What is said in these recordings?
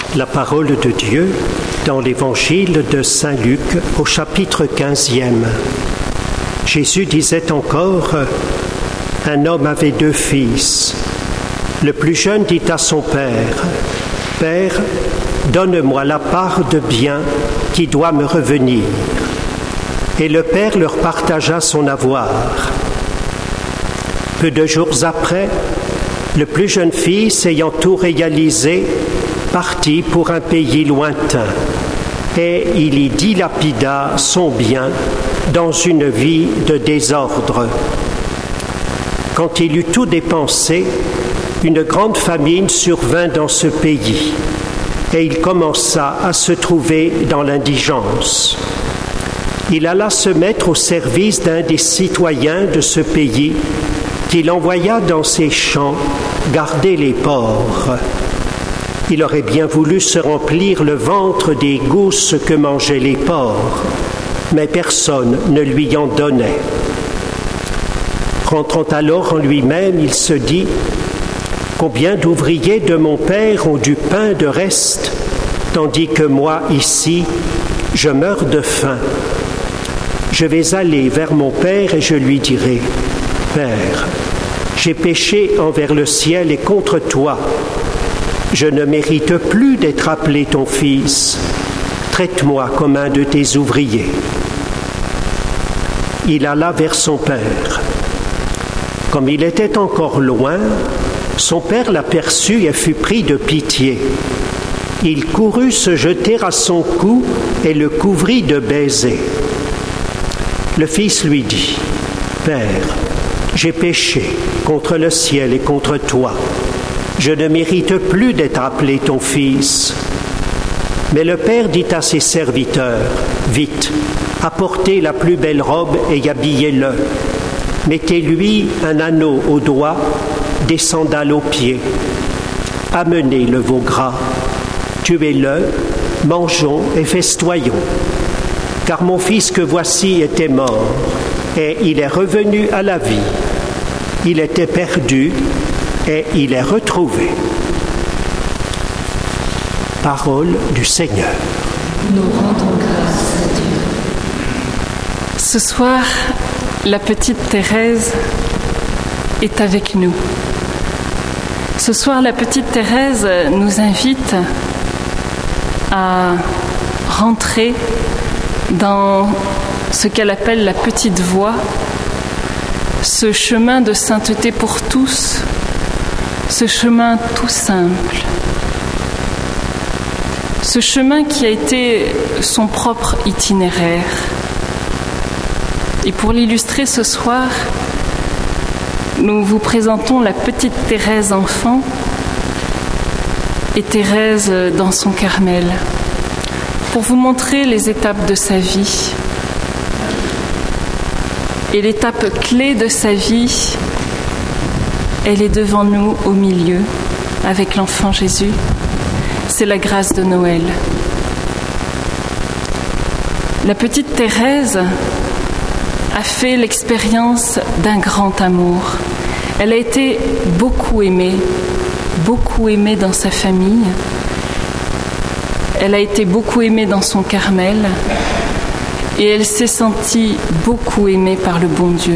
La parole de Dieu dans l'évangile de Saint Luc au chapitre 15e. Jésus disait encore, un homme avait 2 fils. Le plus jeune dit à son père, « Père, donne-moi la part de bien qui doit me revenir. » Et le père leur partagea son avoir. Peu de jours après, le plus jeune fils, ayant tout réalisé, partit pour un pays lointain, et il y dilapida son bien dans une vie de désordre. Quand il eut tout dépensé, une grande famine survint dans ce pays, et il commença à se trouver dans l'indigence. Il alla se mettre au service d'un des citoyens de ce pays, qu'il envoya dans ses champs garder les porcs. Il aurait bien voulu se remplir le ventre des gousses que mangeaient les porcs, mais personne ne lui en donnait. Rentrant alors en lui-même, il se dit « Combien d'ouvriers de mon père ont du pain de reste, tandis que moi, ici, je meurs de faim. Je vais aller vers mon père et je lui dirai « Père, j'ai péché envers le ciel et contre toi. Je ne mérite plus d'être appelé ton fils. Traite-moi comme un de tes ouvriers. » Il alla vers son père. Comme il était encore loin, son père l'aperçut et fut pris de pitié. Il courut se jeter à son cou et le couvrit de baisers. Le fils lui dit, « Père, j'ai péché contre le ciel et contre toi. Je ne mérite plus d'être appelé ton fils. » Mais le père dit à ses serviteurs, « Vite, apportez la plus belle robe et habillez-le. Mettez-lui un anneau au doigt, des sandales aux pieds. Amenez le veau gras, tuez-le, mangeons et festoyons. Car mon fils que voici était mort, et il est revenu à la vie. Il était perdu, et il est retrouvé. » Parole du Seigneur. Nous rendons grâce à Dieu. Ce soir, la petite Thérèse est avec nous. Ce soir, la petite Thérèse nous invite à rentrer dans ce qu'elle appelle la petite voie, ce chemin de sainteté pour tous, ce chemin tout simple, ce chemin qui a été son propre itinéraire. Et pour l'illustrer ce soir, nous vous présentons la petite Thérèse enfant et Thérèse dans son Carmel, pour vous montrer les étapes de sa vie. Et l'étape clé de sa vie, elle est devant nous au milieu, avec l'enfant Jésus. C'est la grâce de Noël. La petite Thérèse a fait l'expérience d'un grand amour. Elle a été beaucoup aimée dans sa famille. Elle a été beaucoup aimée dans son Carmel et elle s'est sentie beaucoup aimée par le bon Dieu.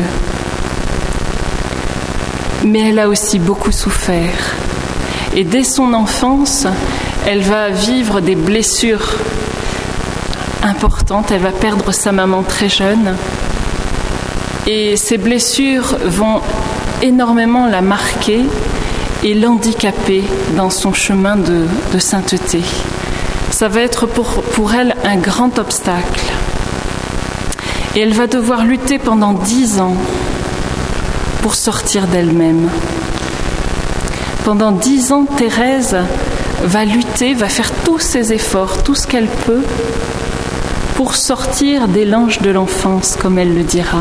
Mais elle a aussi beaucoup souffert. Et dès son enfance, elle va vivre des blessures importantes. Elle va perdre sa maman très jeune. Et ces blessures vont énormément la marquer et l'handicaper dans son chemin de sainteté. Ça va être pour elle un grand obstacle. Et elle va devoir lutter pendant 10 ans pour sortir d'elle-même. Pendant 10 ans, Thérèse va lutter, va faire tous ses efforts, tout ce qu'elle peut pour sortir des langes de l'enfance, comme elle le dira.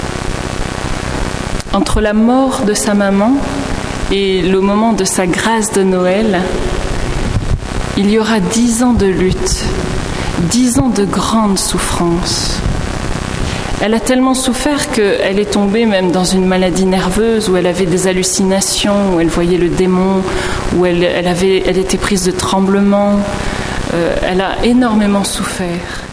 Entre la mort de sa maman et le moment de sa grâce de Noël, il y aura 10 ans de lutte, 10 ans de grande souffrance. Elle a tellement souffert qu'elle est tombée même dans une maladie nerveuse où elle avait des hallucinations, où elle voyait le démon, où elle était prise de tremblements. Elle a énormément souffert.